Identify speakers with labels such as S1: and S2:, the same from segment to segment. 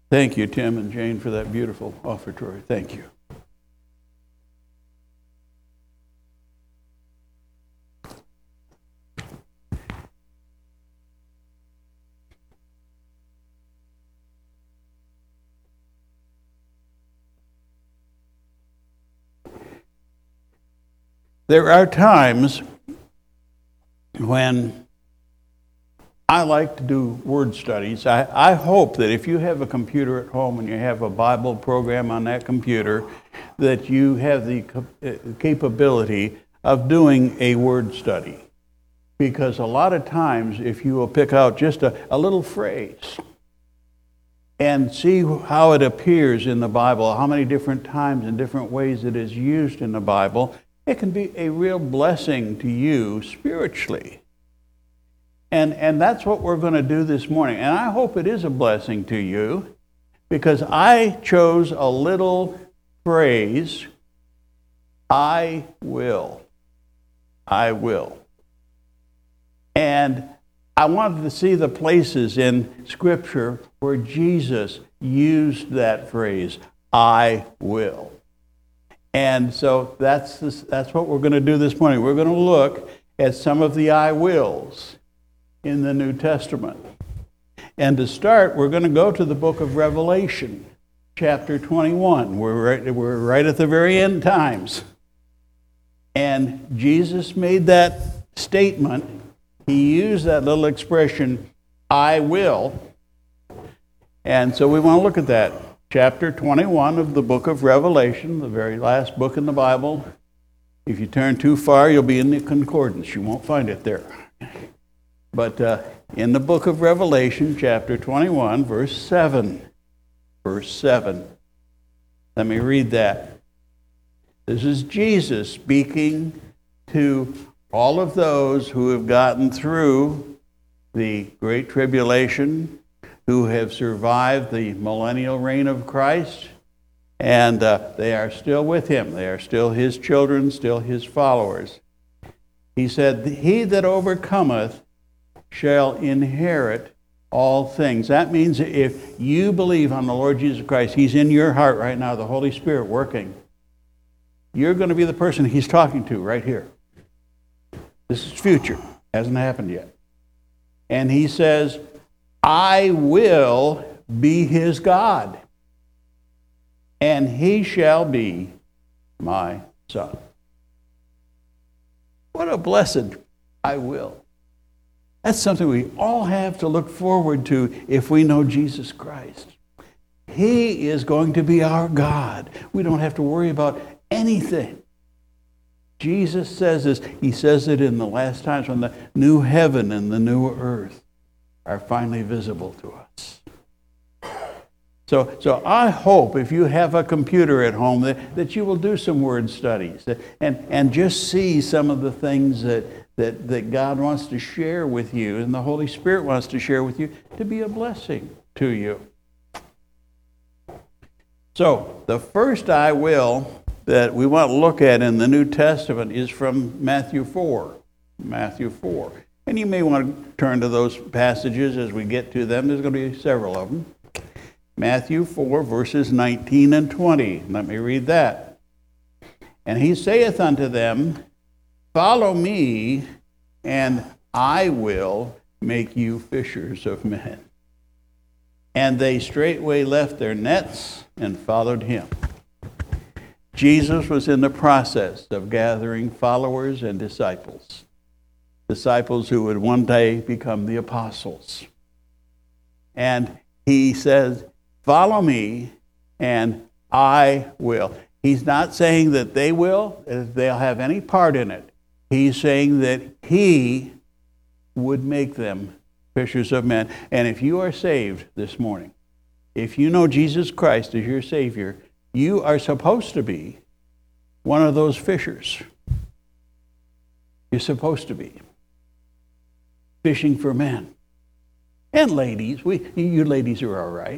S1: Thank you, Tim and Jane, for that beautiful offertory. Thank you. There are times when I like to do word studies. I hope that if you have a computer at home and you have a Bible program on that computer, that you have the capability of doing a word study. Because a lot of times, if you will pick out just a little phrase and see how it appears in the Bible, how many different times and different ways it is used in the Bible, it can be a real blessing to you spiritually. And that's what we're going to do this morning. And I hope it is a blessing to you, because I chose a little phrase, I will. I will. And I wanted to see the places in Scripture where Jesus used that phrase, I will. And so that's what we're going to do this morning. We're going to look at some of the I wills in the New Testament. And to start, we're going to go to the book of Revelation, chapter 21. We're right at the very end times. And Jesus made that statement. He used that little expression, I will. And so we want to look at that. Chapter 21 of the book of Revelation, the very last book in the Bible. If you turn too far, you'll be in the concordance. You won't find it there. But in the book of Revelation, chapter 21, verse 7. Verse 7. Let me read that. This is Jesus speaking to all of those who have gotten through the Great Tribulation, who have survived the millennial reign of Christ, and they are still with him. They are still his children, still his followers. He said, he that overcometh shall inherit all things. That means if you believe on the Lord Jesus Christ, he's in your heart right now, the Holy Spirit working, you're going to be the person he's talking to right here. This is future. Hasn't happened yet. And he says, I will be his God, and he shall be my son. What a blessed I will. That's something we all have to look forward to if we know Jesus Christ. He is going to be our God. We don't have to worry about anything. Jesus says this. He says it in the last times when the new heaven and the new earth are finally visible to us. So I hope if you have a computer at home that you will do some word studies and just see some of the things that God wants to share with you and the Holy Spirit wants to share with you to be a blessing to you. So the first I will that we want to look at in the New Testament is from Matthew 4. Matthew 4. And you may want to turn to those passages as we get to them. There's going to be several of them. Matthew 4, verses 19 and 20. Let me read that. And he saith unto them, follow me, and I will make you fishers of men. And they straightway left their nets and followed him. Jesus was in the process of gathering followers and disciples. Disciples who would one day become the apostles. And he says, follow me, and I will. He's not saying that they will, that they'll have any part in it. He's saying that he would make them fishers of men. And if you are saved this morning, if you know Jesus Christ as your Savior, you are supposed to be one of those fishers. You're supposed to be. Fishing for men. And ladies. You ladies are all right.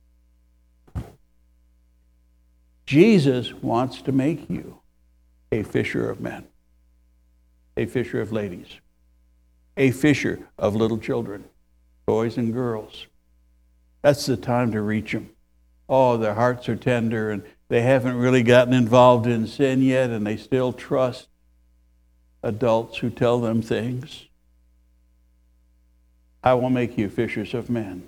S1: Jesus wants to make you a fisher of men. A fisher of ladies. A fisher of little children. Boys and girls. That's the time to reach them. their hearts are tender and they haven't really gotten involved in sin yet and they still trust adults who tell them things. I will make you fishers of men.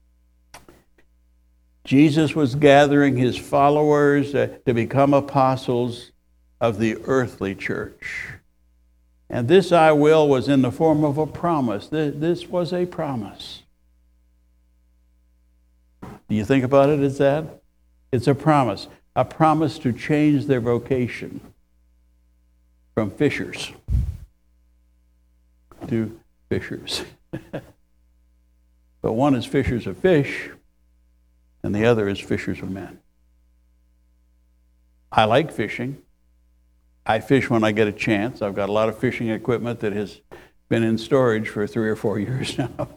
S1: Jesus was gathering his followers to become apostles of the earthly church. And this I will was in the form of a promise. This was a promise. Do you think about it as that? It's a promise to change their vocation from fishers to fishers. But one is fishers of fish, and the other is fishers of men. I like fishing. I fish when I get a chance. I've got a lot of fishing equipment that has been in storage for 3 or 4 years now.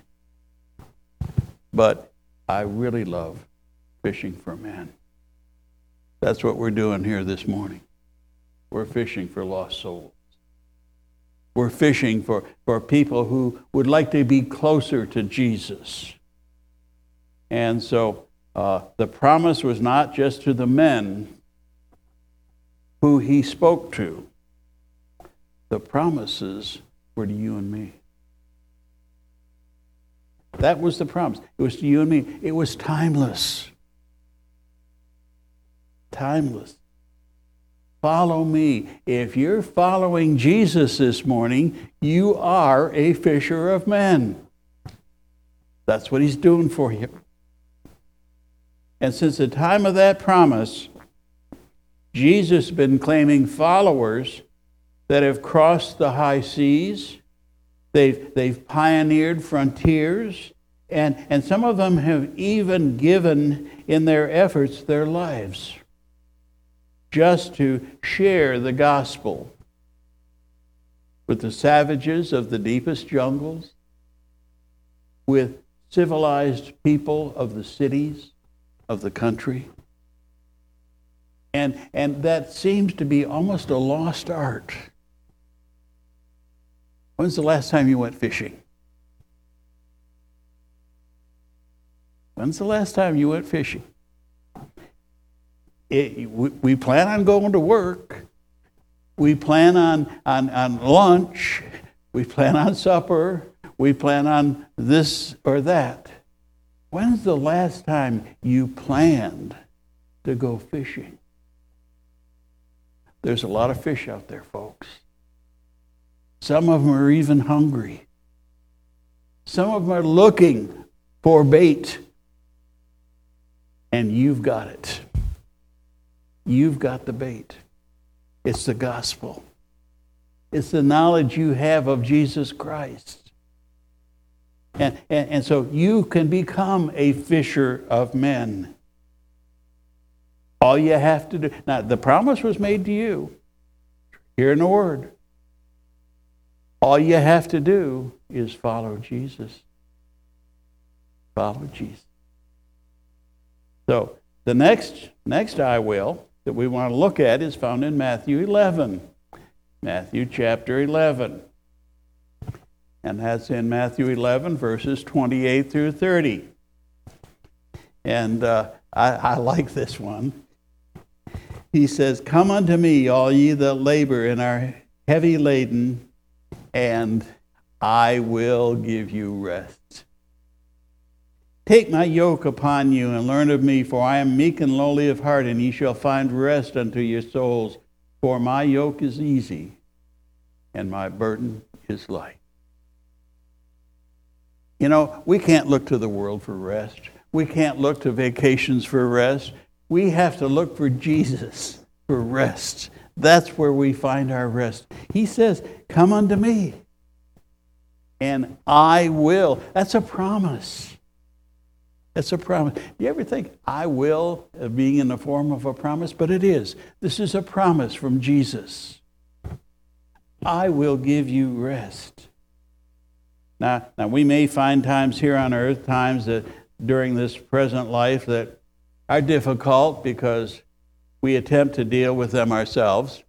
S1: But I really love fishing for men. That's what we're doing here this morning. We're fishing for lost souls. We're fishing for people who would like to be closer to Jesus. And so the promise was not just to the men who he spoke to. The promises were to you and me. That was the promise. It was to you and me. It was timeless. Timeless. Follow me. If you're following Jesus this morning, you are a fisher of men. That's what he's doing for you. And since the time of that promise, Jesus has been claiming followers that have crossed the high seas. They've pioneered frontiers, and some of them have even given in their efforts their lives just to share the gospel with the savages of the deepest jungles, with civilized people of the cities, of the country. And that seems to be almost a lost art. When's the last time you went fishing? When's the last time you went fishing? We plan on going to work. We plan on lunch. We plan on supper. We plan on this or that. When's the last time you planned to go fishing? There's a lot of fish out there, folks. Some of them are even hungry. Some of them are looking for bait. And you've got it. You've got the bait. It's the gospel. It's the knowledge you have of Jesus Christ. And so you can become a fisher of men. All you have to do. Now, the promise was made to you. Here in the Word. All you have to do is follow Jesus. Follow Jesus. So, the next I will that we want to look at is found in Matthew 11. Matthew chapter 11. And that's in Matthew 11, verses 28 through 30. And I like this one. He says, "Come unto me, all ye that labor and are heavy laden, and I will give you rest. Take my yoke upon you and learn of me, for I am meek and lowly of heart, and ye shall find rest unto your souls. For my yoke is easy, and my burden is light." You know, we can't look to the world for rest. We can't look to vacations for rest. We have to look for Jesus for rest. That's where we find our rest. He says, "Come unto me, and I will." That's a promise. That's a promise. Do you ever think, "I will," being in the form of a promise? But it is. This is a promise from Jesus. I will give you rest. Now we may find times here on earth, times that during this present life that are difficult because we attempt to deal with them ourselves.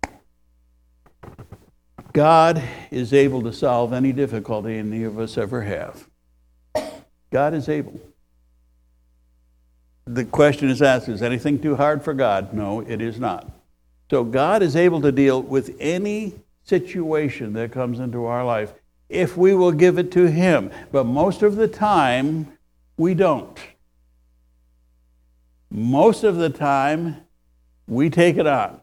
S1: God is able to solve any difficulty any of us ever have. God is able. the question is asked, is anything too hard for God? No, it is not. So God is able to deal with any situation that comes into our life if we will give it to Him. But most of the time, we don't. Most of the time, we take it on.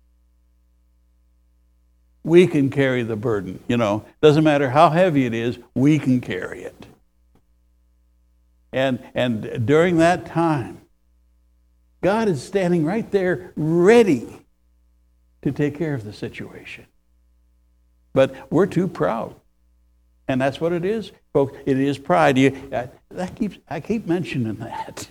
S1: We can carry the burden. Doesn't matter how heavy it is, we can carry it. And during that time, God is standing right there ready to take care of the situation. But we're too proud. And that's what it is, folks. It is pride. I keep mentioning that.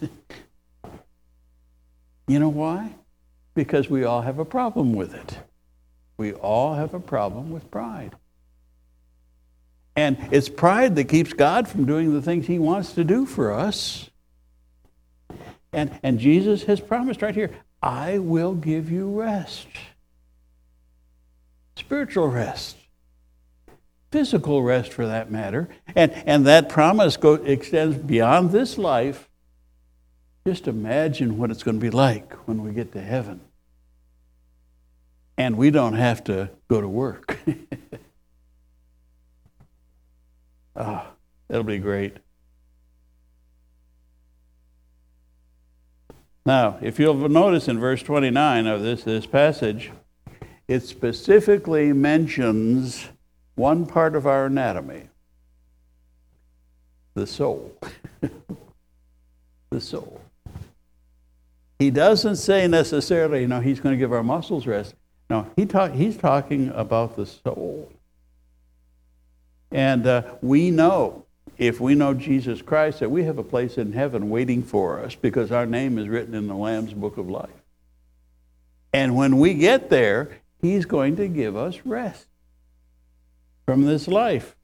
S1: You know why? Because we all have a problem with it. We all have a problem with pride. And it's pride that keeps God from doing the things He wants to do for us. And Jesus has promised right here, I will give you rest. Spiritual rest. Physical rest, for that matter. And that promise extends beyond this life. Just imagine what it's going to be like when we get to heaven. And we don't have to go to work. That'll be great. Now, if you'll notice in verse 29 of this passage, it specifically mentions one part of our anatomy, the soul. The soul. He doesn't say necessarily, He's going to give our muscles rest. No, He's talking about the soul. And we know, if we know Jesus Christ, that we have a place in heaven waiting for us because our name is written in the Lamb's Book of Life. And when we get there, He's going to give us rest from this life.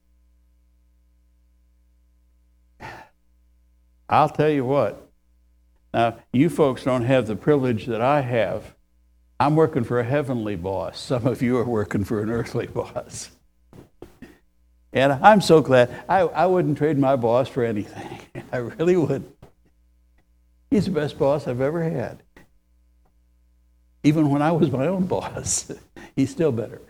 S1: I'll tell you what. Now, you folks don't have the privilege that I have. I'm working for a heavenly boss. Some of you are working for an earthly boss. And I'm so glad. I wouldn't trade my boss for anything. I really wouldn't. He's the best boss I've ever had. Even when I was my own boss, he's still better.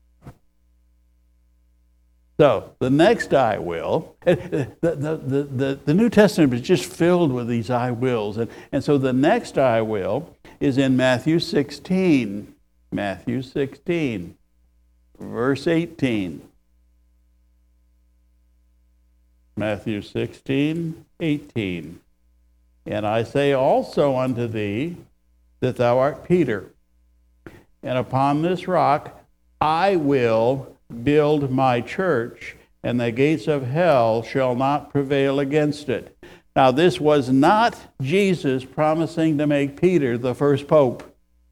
S1: So, the next I will, the New Testament is just filled with these I wills. And so the next I will is in Matthew 16. Matthew 16, verse 18. Matthew 16, 18. And I say also unto thee that thou art Peter, and upon this rock I will build my church, and the gates of hell shall not prevail against it. Now, this was not Jesus promising to make Peter the first pope.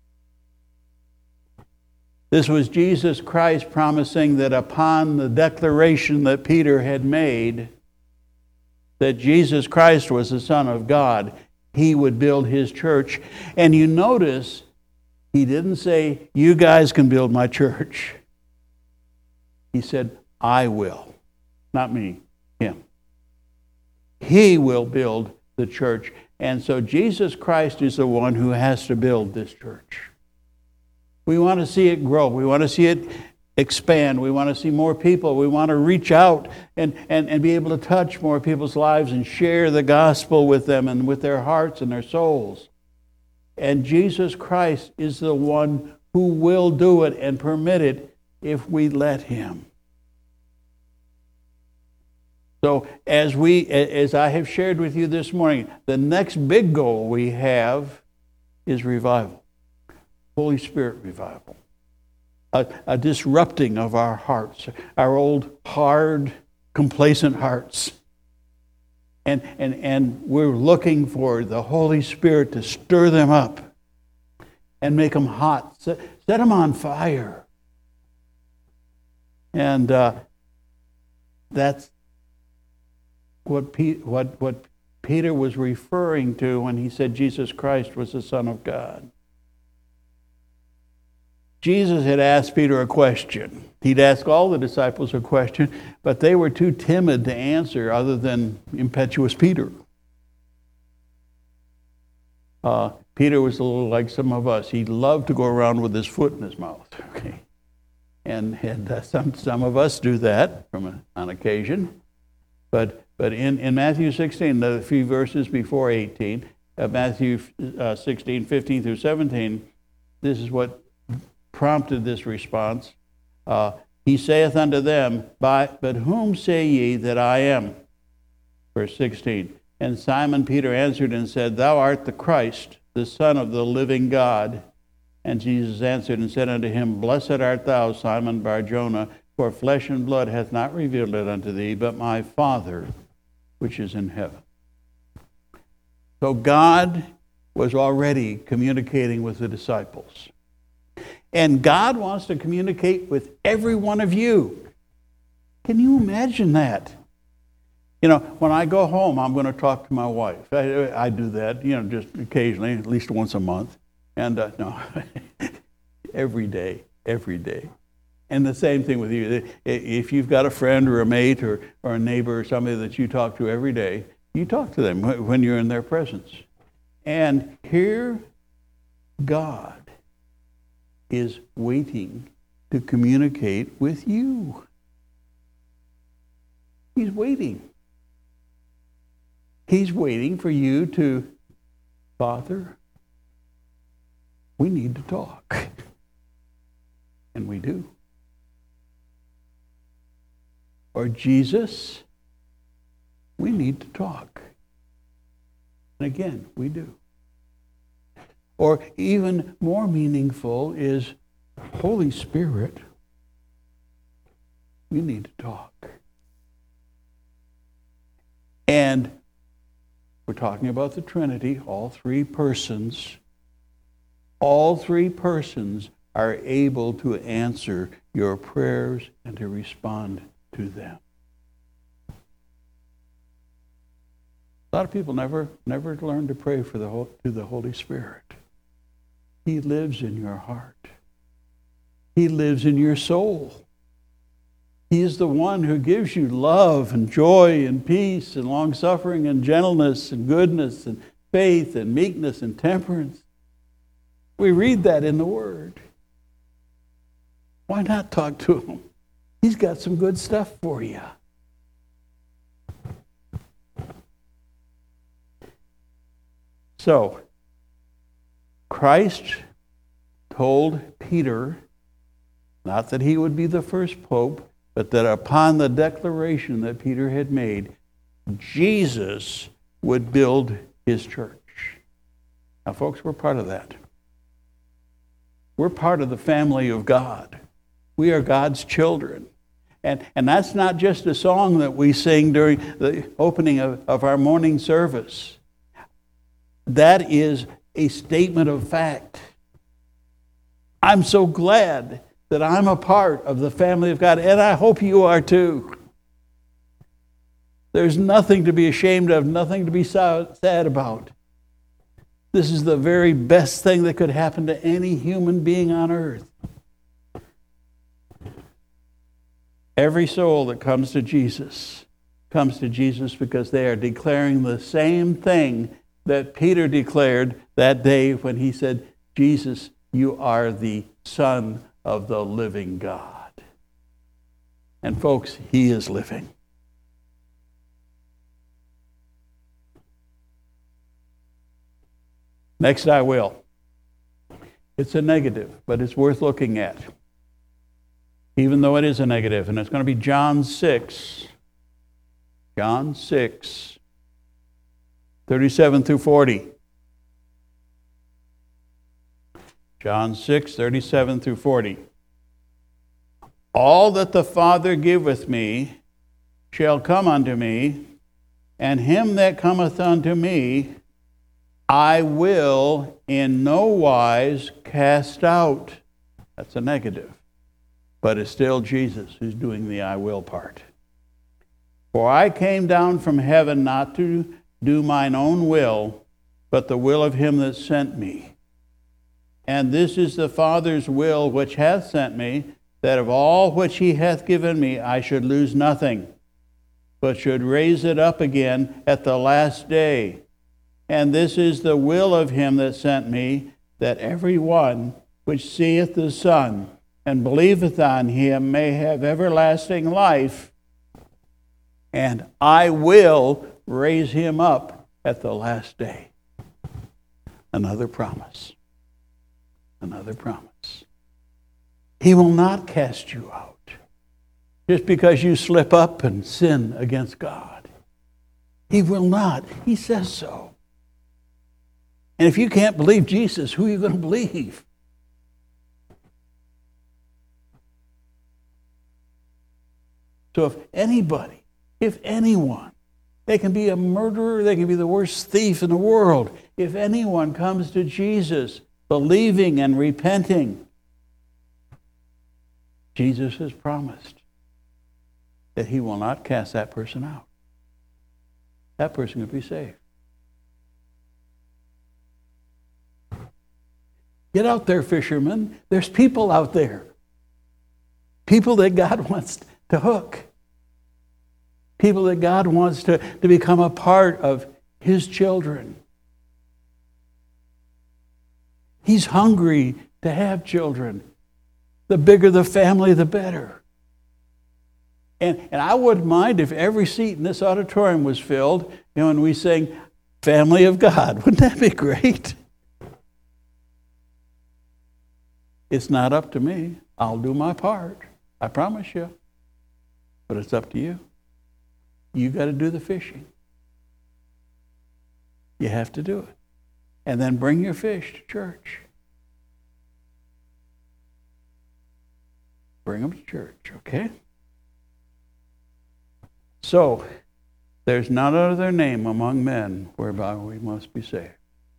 S1: This was Jesus Christ promising that upon the declaration that Peter had made, that Jesus Christ was the Son of God, He would build His church. And you notice, He didn't say, you guys can build my church. He said, I will. Not me, Him. He will build the church. And so Jesus Christ is the one who has to build this church. We want to see it grow. We want to see it expand. We want to see more people. We want to reach out and be able to touch more people's lives and share the gospel with them and with their hearts and their souls. And Jesus Christ is the one who will do it and permit it if we let Him. So as I have shared with you this morning, the next big goal we have is revival. Holy Spirit revival. A disrupting of our hearts, our old, hard, complacent hearts. And we're looking for the Holy Spirit to stir them up and make them hot, set them on fire. And that's what Peter was referring to when he said Jesus Christ was the Son of God. Jesus had asked Peter a question. He'd ask all the disciples a question, but they were too timid to answer other than impetuous Peter. Peter was a little like some of us. He loved to go around with his foot in his mouth. Okay, and some of us do that on occasion. But in Matthew 16, the few verses before 18, Matthew 16, 15 through 17, this is what prompted this response. He saith unto them, but whom say ye that I am? Verse 16. And Simon Peter answered and said, Thou art the Christ, the Son of the living God. And Jesus answered and said unto him, Blessed art thou, Simon Bar-Jonah, for flesh and blood hath not revealed it unto thee, but my Father which is in heaven. So God was already communicating with the disciples. And God wants to communicate with every one of you. Can you imagine that? When I go home, I'm going to talk to my wife. I do that, just occasionally, at least once a month. And no, every day. And the same thing with you. If you've got a friend or a mate or a neighbor or somebody that you talk to every day, you talk to them when you're in their presence. And here, God is waiting to communicate with you. He's waiting. He's waiting for you to, Father, we need to talk. And we do. Or Jesus, we need to talk. And again, we do. Or even more meaningful is, Holy Spirit, we need to talk. And we're talking about the Trinity, all three persons. All three persons are able to answer your prayers and to respond to them. A lot of people never learn to pray to the Holy Spirit. He lives in your heart. He lives in your soul. He is the one who gives you love and joy and peace and long-suffering and gentleness and goodness and faith and meekness and temperance. We read that in the Word. Why not talk to him? He's got some good stuff for you. So, Christ told Peter, not that he would be the first pope, but that upon the declaration that Peter had made, Jesus would build his church. Now, folks, we're part of that. We're part of the family of God. We are God's children. And that's not just a song that we sing during the opening of our morning service. That is a statement of fact. I'm so glad that I'm a part of the family of God, and I hope you are too. There's nothing to be ashamed of, nothing to be sad about. This is the very best thing that could happen to any human being on earth. Every soul that comes to Jesus because they are declaring the same thing that Peter declared that day when he said, Jesus, you are the Son of the living God. And folks, he is living. Next, I will. It's a negative, but it's worth looking at. Even though it is a negative. And it's going to be John 6. John 6, 37 through 40. John 6, 37 through 40. All that the Father giveth me shall come unto me, and him that cometh unto me I will in no wise cast out. That's a negative. But it's still Jesus who's doing the I will part. For I came down from heaven not to do mine own will, but the will of him that sent me. And this is the Father's will which hath sent me, that of all which he hath given me I should lose nothing, but should raise it up again at the last day. And this is the will of him that sent me, that every one which seeth the Son and believeth on him may have everlasting life, and I will raise him up at the last day. Another promise. Another promise. He will not cast you out just because you slip up and sin against God. He will not. He says so. And if you can't believe Jesus, who are you going to believe? So if anybody, if anyone, they can be a murderer, they can be the worst thief in the world. If anyone comes to Jesus believing and repenting, Jesus has promised that he will not cast that person out. That person will be saved. Get out there, fishermen. There's people out there. People that God wants to hook. People that God wants to become a part of his children. He's hungry to have children. The bigger the family, the better. And I wouldn't mind if every seat in this auditorium was filled, and we sang Family of God. Wouldn't that be great? It's not up to me. I'll do my part. I promise you. But it's up to you. You got to do the fishing. You have to do it. And then bring your fish to church. Bring them to church, okay? So, there's none other name among men whereby we must be saved.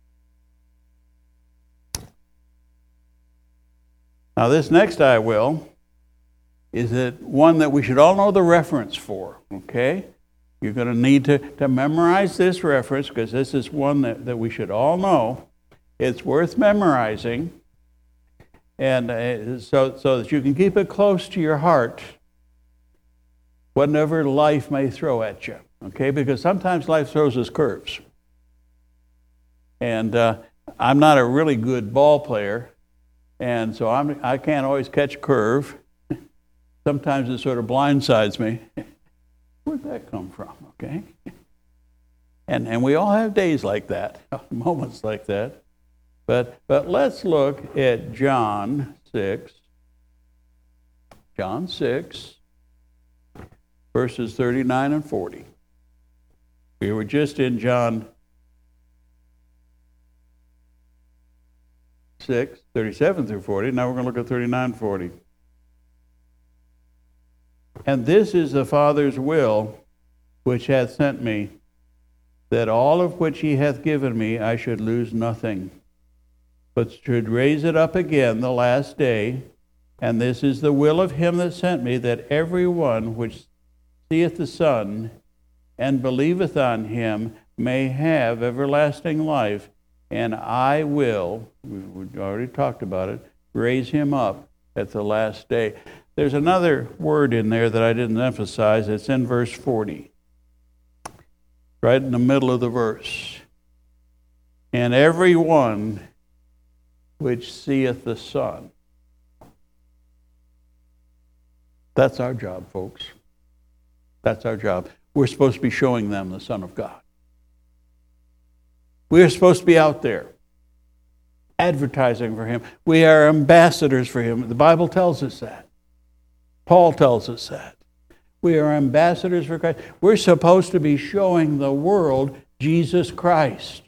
S1: Now, this next I will is that one that we should all know the reference for, okay? You're going to need to memorize this reference because this is one that we should all know. It's worth memorizing, and so that you can keep it close to your heart, whatever life may throw at you, okay? Because sometimes life throws us curves. And I'm not a really good ball player, and so I can't always catch a curve. Sometimes it sort of blindsides me. Where'd that come from, okay? And we all have days like that, moments like that. But let's look at John 6. John 6, verses 39 and 40. We were just in John 6, 37 through 40. Now we're going to look at 39 and 40. And this is the Father's will which hath sent me, that all of which he hath given me I should lose nothing, but should raise it up again the last day. And this is the will of him that sent me, that every one which seeth the Son and believeth on him may have everlasting life, and I will, we've already talked about it, raise him up at the last day. There's another word in there that I didn't emphasize. It's in verse 40, right in the middle of the verse. And every one which seeth the Son. That's our job, folks. That's our job. We're supposed to be showing them the Son of God. We are supposed to be out there advertising for him. We are ambassadors for him. The Bible tells us that. Paul tells us that. We are ambassadors for Christ. We're supposed to be showing the world Jesus Christ.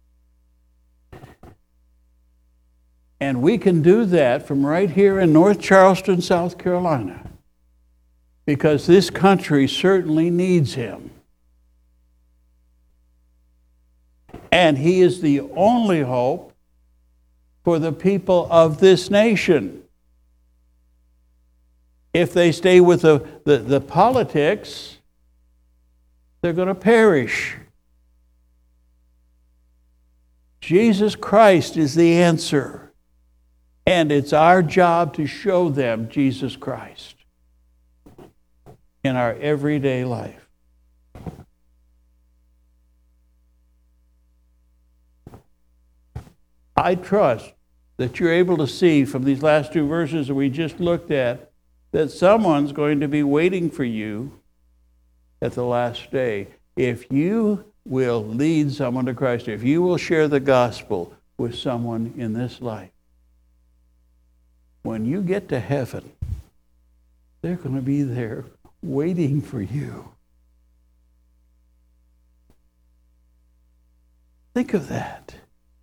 S1: And we can do that from right here in North Charleston, South Carolina, because this country certainly needs him. And he is the only hope for the people of this nation. If they stay with the politics, they're going to perish. Jesus Christ is the answer. And it's our job to show them Jesus Christ in our everyday life. I trust that you're able to see from these last two verses that we just looked at that someone's going to be waiting for you at the last day. If you will lead someone to Christ, if you will share the gospel with someone in this life, when you get to heaven, they're going to be there waiting for you. Think of that.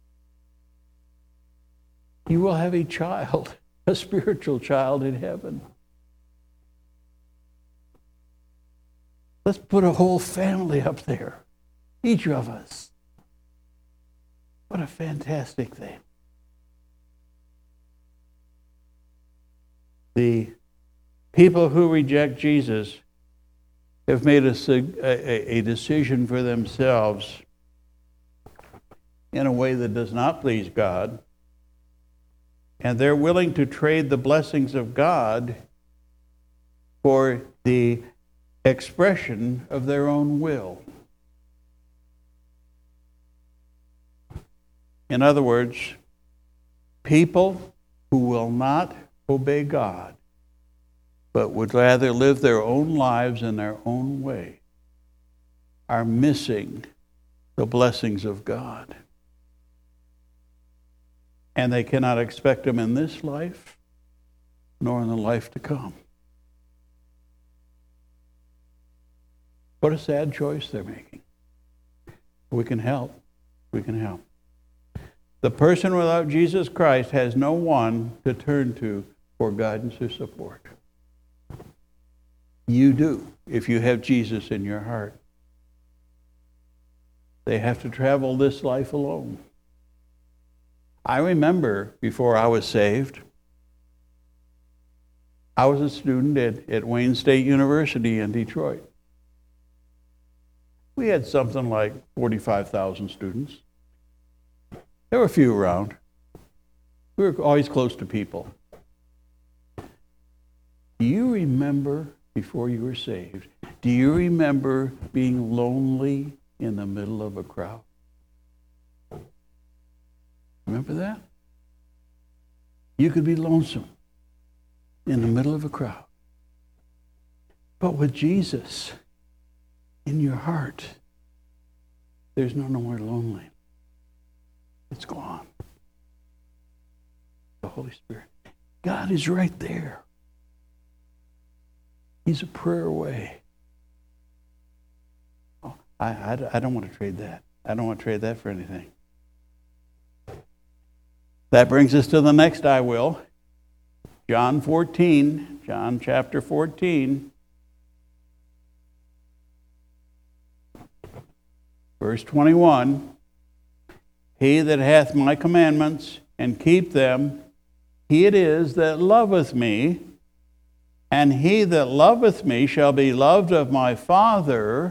S1: You will have a child, a spiritual child in heaven. Let's put a whole family up there, each of us. What a fantastic thing. The people who reject Jesus have made a decision for themselves in a way that does not please God, and they're willing to trade the blessings of God for the expression of their own will. In other words, people who will not obey God, but would rather live their own lives in their own way, are missing the blessings of God. And they cannot expect them in this life, nor in the life to come. What a sad choice they're making. We can help. We can help. The person without Jesus Christ has no one to turn to for guidance or support. You do, if you have Jesus in your heart. They have to travel this life alone. I remember before I was saved, I was a student at Wayne State University in Detroit. We had something like 45,000 students. There were a few around. We were always close to people. Do you remember, before you were saved, do you remember being lonely in the middle of a crowd? Remember that? You could be lonesome in the middle of a crowd. But with Jesus in your heart, there's no more lonely. It's gone. The Holy Spirit. God is right there. He's a prayer away. Oh, I don't want to trade that. I don't want to trade that for anything. That brings us to the next I will. John chapter 14. Verse 21. He that hath my commandments and keep them, he it is that loveth me, and he that loveth me shall be loved of my Father,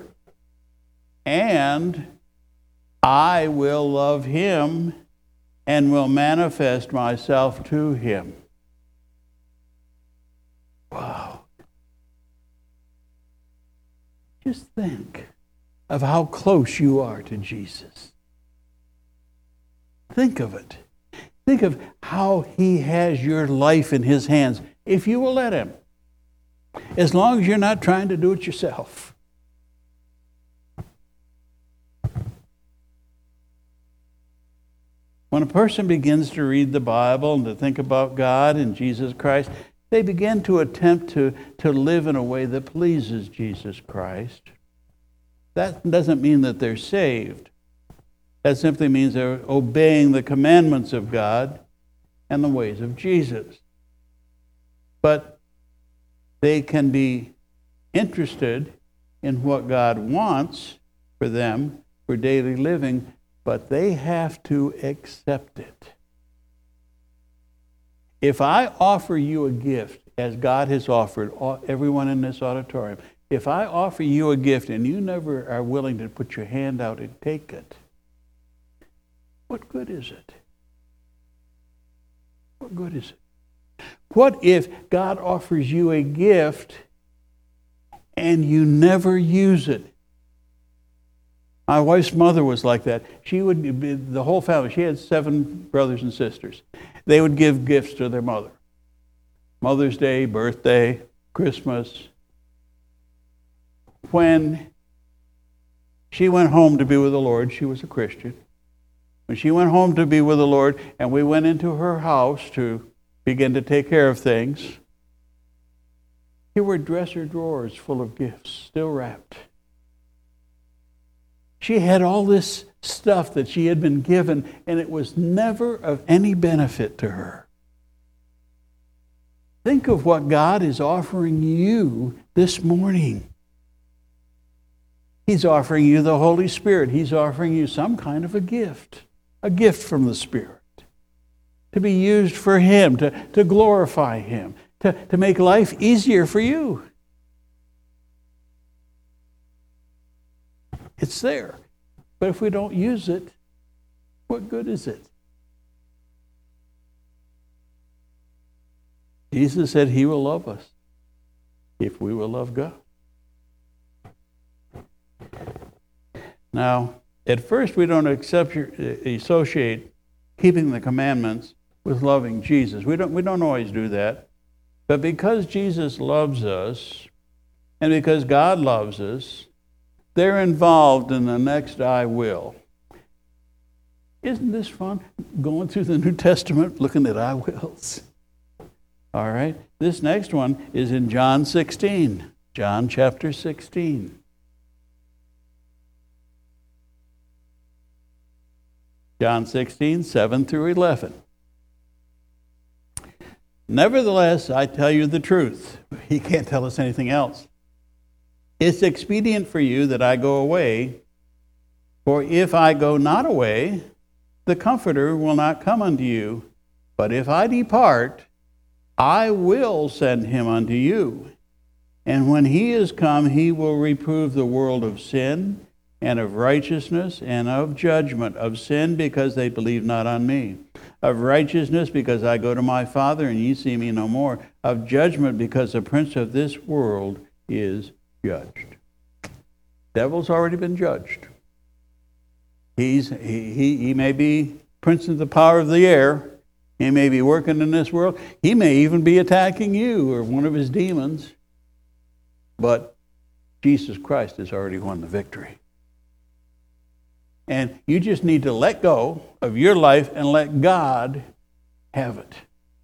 S1: and I will love him and will manifest myself to him. Wow. Just think of how close you are to Jesus. Think of it. Think of how he has your life in his hands, if you will let him. As long as you're not trying to do it yourself. When a person begins to read the Bible and to think about God and Jesus Christ, they begin to attempt to live in a way that pleases Jesus Christ. That doesn't mean that they're saved. That simply means they're obeying the commandments of God and the ways of Jesus. But they can be interested in what God wants for them for daily living, but they have to accept it. If I offer you a gift, as God has offered everyone in this auditorium, if I offer you a gift and you never are willing to put your hand out and take it, what good is it? What good is it? What if God offers you a gift and you never use it? My wife's mother was like that. She would, the whole family, she had 7 brothers and sisters. They would give gifts to their mother. Mother's Day, birthday, Christmas. When she went home to be with the Lord, she was a Christian. When she went home to be with the Lord, and we went into her house to begin to take care of things, here were dresser drawers full of gifts, still wrapped. She had all this stuff that she had been given, and it was never of any benefit to her. Think of what God is offering you this morning. He's offering you the Holy Spirit. He's offering you some kind of a gift from the Spirit, to be used for Him, to glorify Him, to make life easier for you. It's there. But if we don't use it, what good is it? Jesus said He will love us if we will love God. Now, at first we don't associate keeping the commandments with loving Jesus. We don't always do that. But because Jesus loves us, and because God loves us, they're involved in the next I will. Isn't this fun? Going through the New Testament, looking at I wills. All right. This next one is in John 16. John chapter 16. John 16, 7 through 11. Nevertheless, I tell you the truth. He can't tell us anything else. It's expedient for you that I go away, for if I go not away, the Comforter will not come unto you. But if I depart, I will send him unto you. And when he is come, he will reprove the world of sin, and of righteousness, and of judgment. Of sin, because they believe not on me. Of righteousness, because I go to my Father, and ye see me no more. Of judgment, because the prince of this world is judged. Devil's already been judged. He may be prince of the power of the air. He may be working in this world. He may even be attacking you or one of his demons. But Jesus Christ has already won the victory. And you just need to let go of your life and let God have it.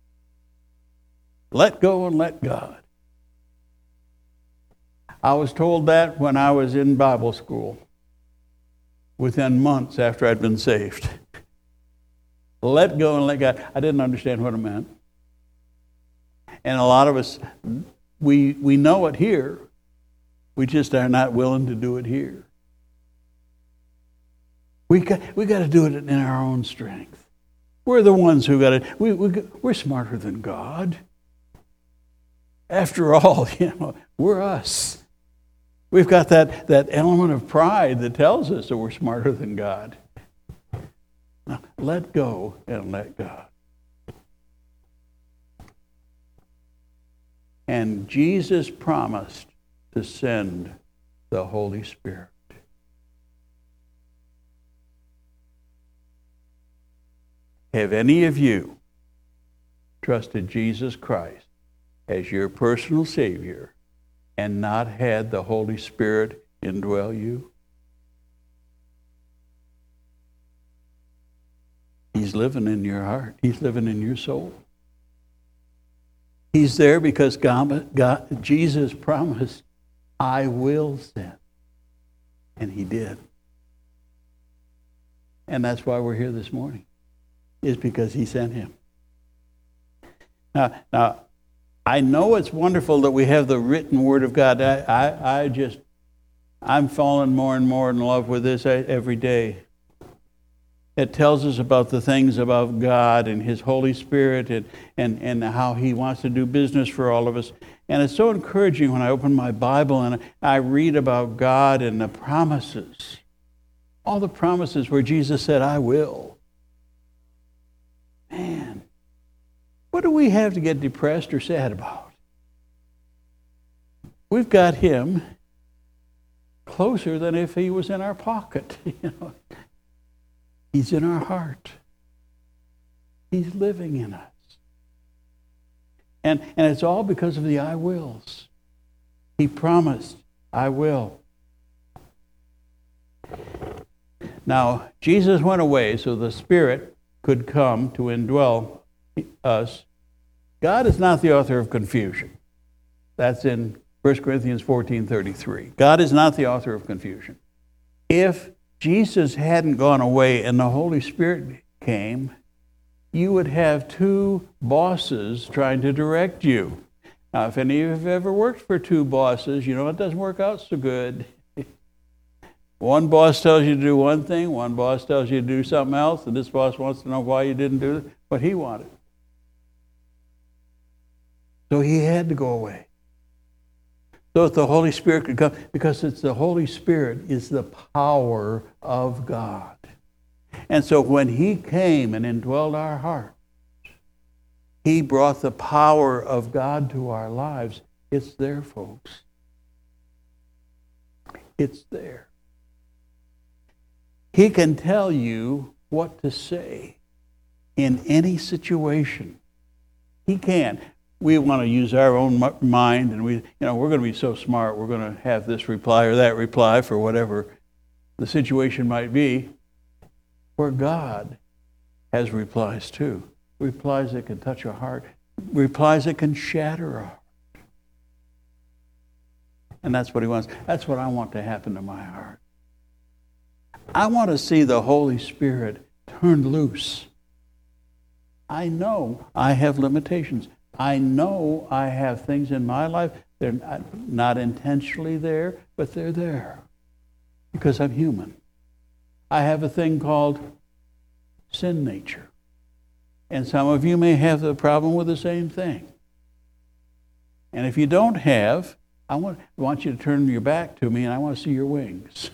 S1: Let go and let God. I was told that when I was in Bible school, within months after I'd been saved. Let go and let God. I didn't understand what it meant. And a lot of us, we know it here. We just are not willing to do it here. We got to do it in our own strength. We're the ones who got it. We're smarter than God. After all, we're us. We've got that element of pride that tells us that we're smarter than God. Now, let go and let God. And Jesus promised to send the Holy Spirit. Have any of you trusted Jesus Christ as your personal Savior and not had the Holy Spirit indwell you? He's living in your heart. He's living in your soul. He's there because Jesus promised, I will send. And he did. And that's why we're here this morning, is because he sent him. Now, I know it's wonderful that we have the written Word of God. I'm falling more and more in love with this every day. It tells us about the things about God and His Holy Spirit and how He wants to do business for all of us. And it's so encouraging when I open my Bible and I read about God and the promises. All the promises where Jesus said, I will. Man, what do we have to get depressed or sad about? We've got Him closer than if he was in our pocket. He's in our heart. He's living in us. And it's all because of the I wills. He promised, I will. Now, Jesus went away so the Spirit could come to indwell us. God is not the author of confusion. That's in 1 Corinthians 14:33. God is not the author of confusion. If Jesus hadn't gone away and the Holy Spirit came, you would have two bosses trying to direct you. Now, if any of you have ever worked for two bosses, you know it doesn't work out so good. One boss tells you to do one thing, one boss tells you to do something else, and this boss wants to know why you didn't do what he wanted. So he had to go away. So that the Holy Spirit could come, because it's the Holy Spirit is the power of God. And so when he came and indwelled our hearts, he brought the power of God to our lives. It's there, folks. It's there. He can tell you what to say in any situation. He can. We want to use our own mind, and we're going to be so smart, we're going to have this reply or that reply for whatever the situation might be, where God has replies too. Replies that can touch a heart. Replies that can shatter a heart. And that's what he wants. That's what I want to happen to my heart. I want to see the Holy Spirit turned loose. I know I have limitations. I know I have things in my life. They're not intentionally there, but they're there because I'm human. I have a thing called sin nature. And some of you may have the problem with the same thing. And if you don't have, I want you to turn your back to me and I want to see your wings.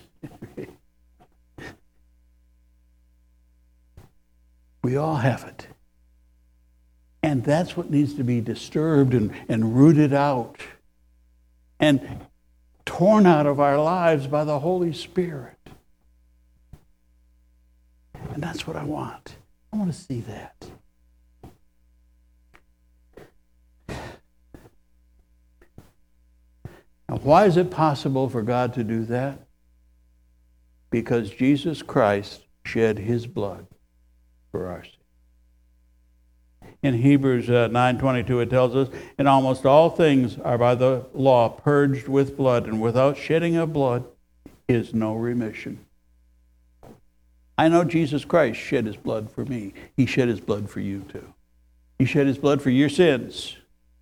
S1: We all have it. And that's what needs to be disturbed and rooted out and torn out of our lives by the Holy Spirit. And that's what I want. I want to see that. Now, why is it possible for God to do that? Because Jesus Christ shed his blood for our sins. In Hebrews 9:22 it tells us, "In almost all things are by the law purged with blood, and without shedding of blood is no remission." I know Jesus Christ shed his blood for me. He shed his blood for you too. He shed his blood for your sins.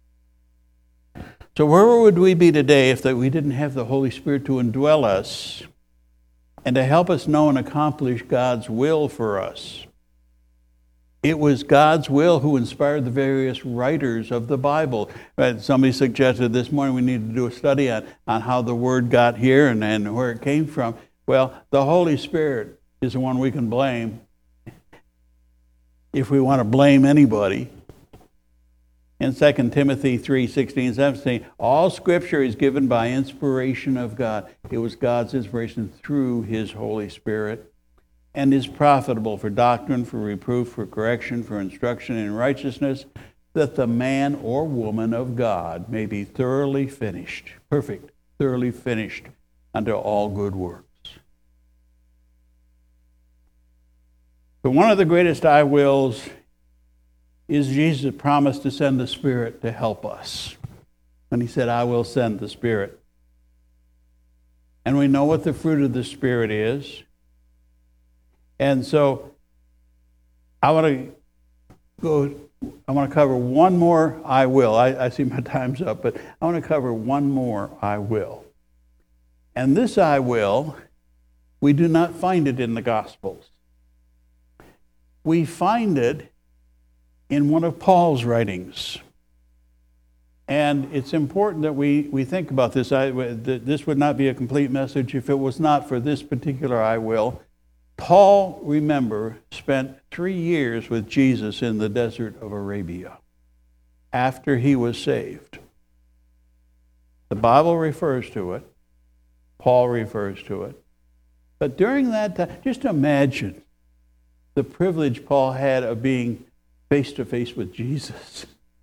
S1: So where would we be today if we didn't have the Holy Spirit to indwell us and to help us know and accomplish God's will for us? It was God's will who inspired the various writers of the Bible. Somebody suggested this morning we need to do a study on how the word got here and where it came from. Well, the Holy Spirit is the one we can blame if we want to blame anybody. In 2 Timothy 3:16-17, all Scripture is given by inspiration of God. It was God's inspiration through his Holy Spirit, and is profitable for doctrine, for reproof, for correction, for instruction in righteousness, that the man or woman of God may be thoroughly finished, perfect, thoroughly finished unto all good works. But one of the greatest I wills is Jesus' promise to send the Spirit to help us. When he said, I will send the Spirit. And we know what the fruit of the Spirit is. And so I want to cover one more I will. I see my time's up, but I want to cover one more I will. And this I will, we do not find it in the Gospels. We find it in one of Paul's writings. And it's important that we think about this. This would not be a complete message if it was not for this particular I will. Paul, remember, spent 3 years with Jesus in the desert of Arabia after he was saved. The Bible refers to it. Paul refers to it. But during that time, just imagine the privilege Paul had of being face to face with Jesus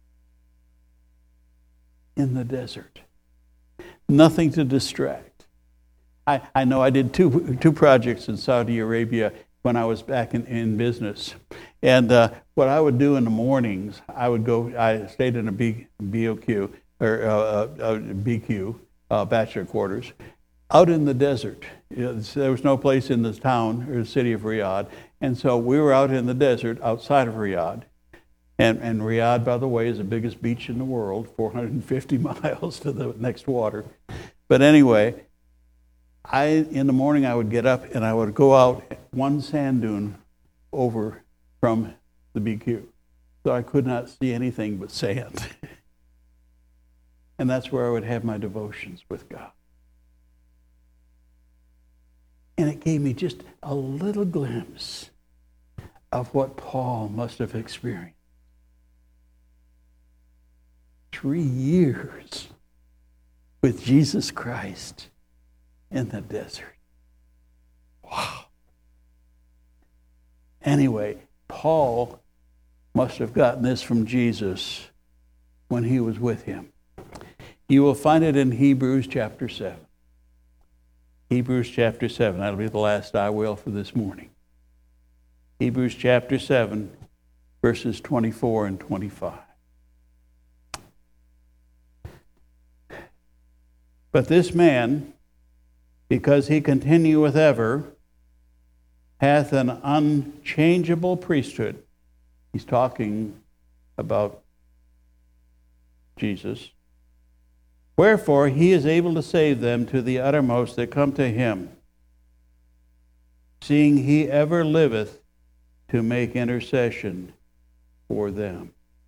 S1: in the desert. Nothing to distract. I know I did two projects in Saudi Arabia when I was back in business. And what I would do in the mornings, I stayed in a BOQ, or BQ, bachelor quarters, out in the desert. There was no place in this town or the city of Riyadh. And so we were out in the desert outside of Riyadh. And Riyadh, by the way, is the biggest beach in the world, 450 miles to the next water. But anyway, in the morning I would get up and I would go out one sand dune over from the BQ. So I could not see anything but sand. And that's where I would have my devotions with God. And it gave me just a little glimpse of what Paul must have experienced. 3 years with Jesus Christ in the desert. Wow. Anyway, Paul must have gotten this from Jesus when he was with him. You will find it in Hebrews chapter 7. Hebrews chapter 7. That'll be the last I will for this morning. Hebrews chapter 7, verses 24 and 25. But this man, because he continueth ever, hath an unchangeable priesthood. He's talking about Jesus. Wherefore he is able to save them to the uttermost that come to him, seeing he ever liveth to make intercession for them.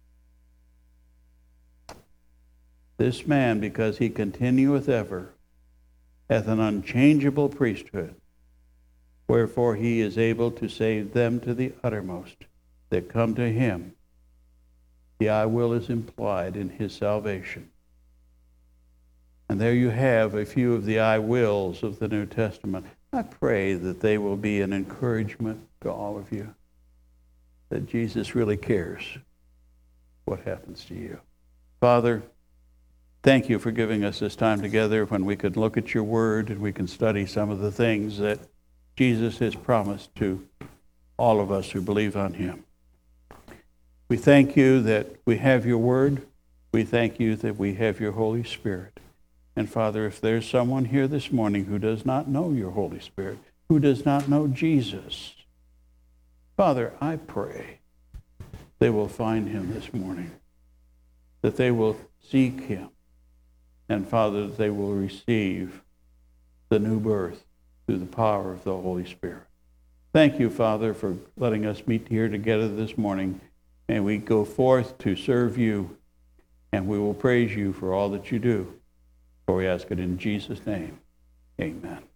S1: This man, because he continueth ever, hath an unchangeable priesthood. Wherefore he is able to save them to the uttermost that come to him. The I will is implied in his salvation. And there you have a few of the I wills of the New Testament. I pray that they will be an encouragement to all of you, that Jesus really cares what happens to you. Father, thank you for giving us this time together when we could look at your word and we can study some of the things that Jesus has promised to all of us who believe on him. We thank you that we have your word. We thank you that we have your Holy Spirit. And Father, if there's someone here this morning who does not know your Holy Spirit, who does not know Jesus, Father, I pray they will find him this morning, that they will seek him, and Father, that they will receive the new birth through the power of the Holy Spirit. Thank you, Father, for letting us meet here together this morning, and we go forth to serve you, and we will praise you for all that you do. For we ask it in Jesus' name. Amen.